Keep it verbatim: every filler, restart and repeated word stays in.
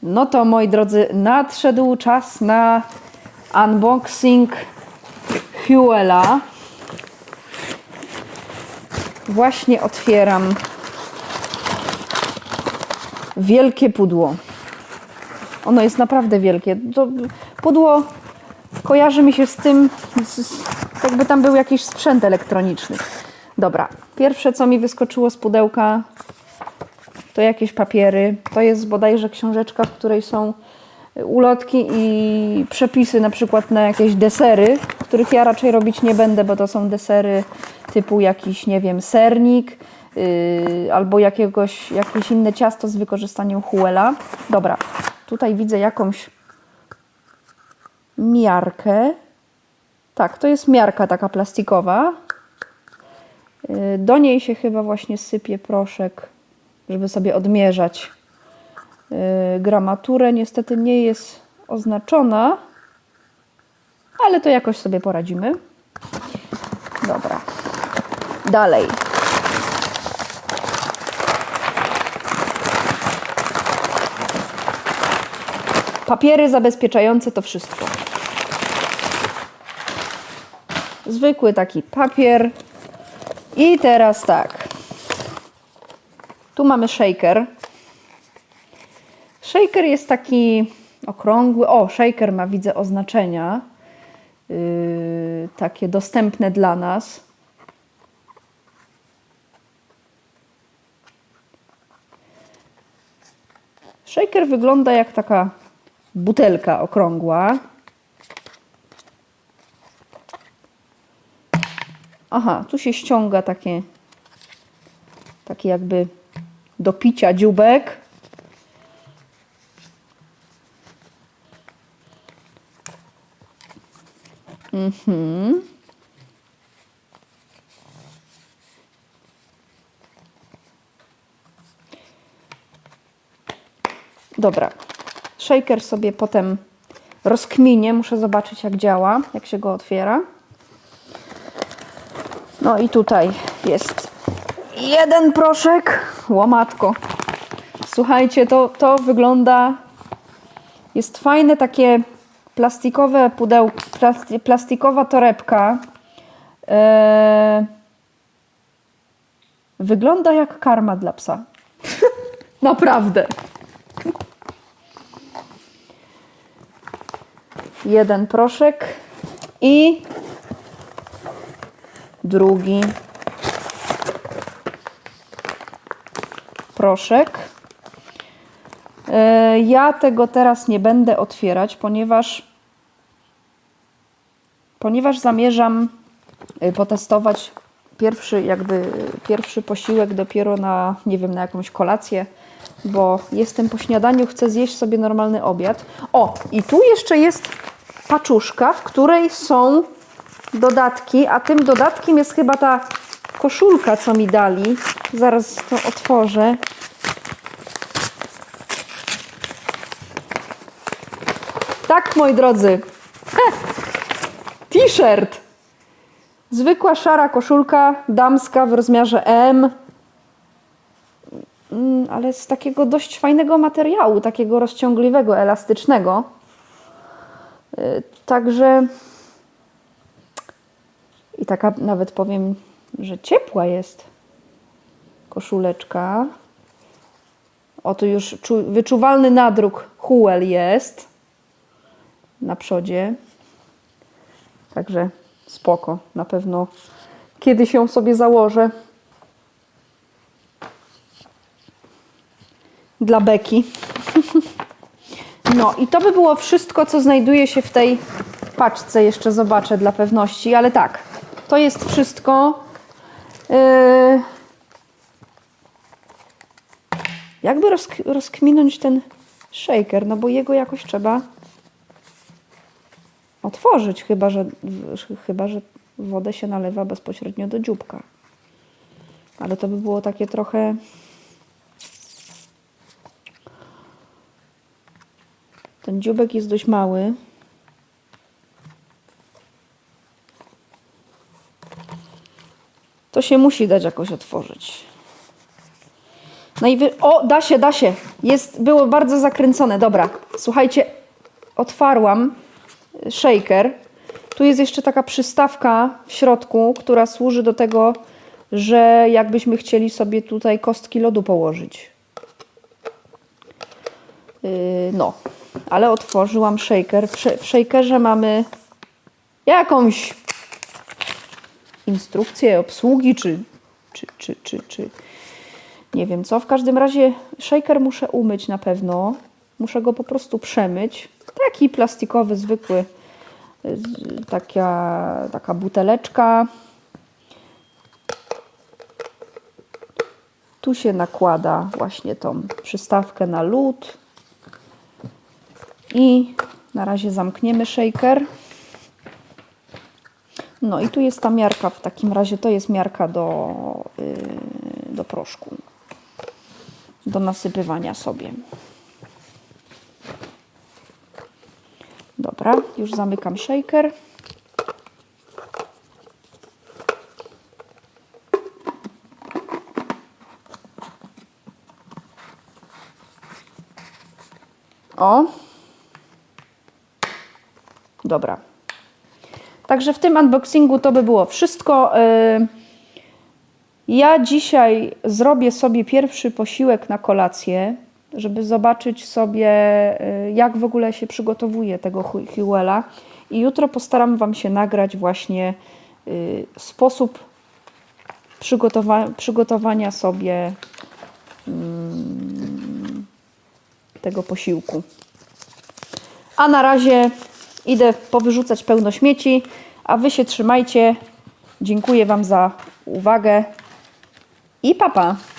No to moi drodzy, nadszedł czas na unboxing Huela. Właśnie otwieram wielkie pudło. Ono jest naprawdę wielkie. To pudło kojarzy mi się z tym, z, jakby tam był jakiś sprzęt elektroniczny. Dobra, pierwsze co mi wyskoczyło z pudełka to jakieś papiery. To jest bodajże książeczka, w której są ulotki i przepisy na przykład na jakieś desery, których ja raczej robić nie będę, bo to są desery typu jakiś, nie wiem, sernik yy, albo jakiegoś, jakieś inne ciasto z wykorzystaniem Huela. Dobra, tutaj widzę jakąś miarkę. Tak, to jest miarka taka plastikowa. Yy, do niej się chyba właśnie sypie proszek, żeby sobie odmierzać yy, gramaturę. Niestety nie jest oznaczona, ale to jakoś sobie poradzimy. Dobra. Dalej. Papiery zabezpieczające to wszystko. Zwykły taki papier. I teraz tak. Tu mamy shaker. Shaker jest taki okrągły. O, shaker ma, widzę, oznaczenia. Yy, takie dostępne dla nas. Shaker wygląda jak taka butelka okrągła. Aha, tu się ściąga takie, takie jakby do picia dzióbek. Mhm. Dobra. Shaker sobie potem rozkminię. Muszę zobaczyć, jak działa, jak się go otwiera. No i tutaj jest jeden proszek. Łomatko. Słuchajcie, to, to wygląda... Jest fajne takie plastikowe pudełko, plasty, plastikowa torebka. Eee, wygląda jak karma dla psa. Naprawdę. Jeden proszek i drugi proszek. Ja tego teraz nie będę otwierać, ponieważ, ponieważ zamierzam potestować pierwszy, jakby pierwszy posiłek dopiero na, nie wiem, na jakąś kolację, bo jestem po śniadaniu, chcę zjeść sobie normalny obiad. O, i tu jeszcze jest paczuszka, w której są dodatki, a tym dodatkiem jest chyba ta koszulka, co mi dali. Zaraz to otworzę. Tak, moi drodzy. T-shirt. Zwykła szara koszulka damska w rozmiarze M. Ale z takiego dość fajnego materiału, takiego rozciągliwego, elastycznego. Także i taka nawet powiem, że ciepła jest koszuleczka. Oto już wyczuwalny nadruk Huel jest na przodzie. Także spoko. Na pewno kiedyś ją sobie założę. Dla Beki. No i to by było wszystko, co znajduje się w tej paczce. Jeszcze zobaczę dla pewności, ale tak. To jest wszystko. Yy... Jakby rozk rozkminąć ten shaker, no bo jego jakoś trzeba otworzyć, chyba że, chyba, że wodę się nalewa bezpośrednio do dzióbka. Ale to by było takie trochę... Ten dzióbek jest dość mały. To się musi dać jakoś otworzyć. No i wy... O, da się, da się. Jest, było bardzo zakręcone. Dobra, słuchajcie, otwarłam shaker. Tu jest jeszcze taka przystawka w środku, która służy do tego, że jakbyśmy chcieli sobie tutaj kostki lodu położyć. Yy, no, ale otworzyłam shaker. W, sh w shakerze mamy jakąś instrukcję obsługi, czy, czy, czy, czy, czy nie wiem co. W każdym razie shaker muszę umyć na pewno. Muszę go po prostu przemyć. Taki plastikowy, zwykły, taka, taka buteleczka. Tu się nakłada właśnie tą przystawkę na lód. I na razie zamkniemy shaker. No i tu jest ta miarka, w takim razie to jest miarka do, yy, do proszku, do nasypywania sobie. Dobra, już zamykam shaker. O! Dobra. Także w tym unboxingu to by było wszystko. Ja dzisiaj zrobię sobie pierwszy posiłek na kolację, żeby zobaczyć sobie, jak w ogóle się przygotowuje tego Huela. I jutro postaram Wam się nagrać właśnie sposób przygotowa przygotowania sobie tego posiłku. A na razie idę powyrzucać pełno śmieci, a Wy się trzymajcie. Dziękuję Wam za uwagę i pa pa!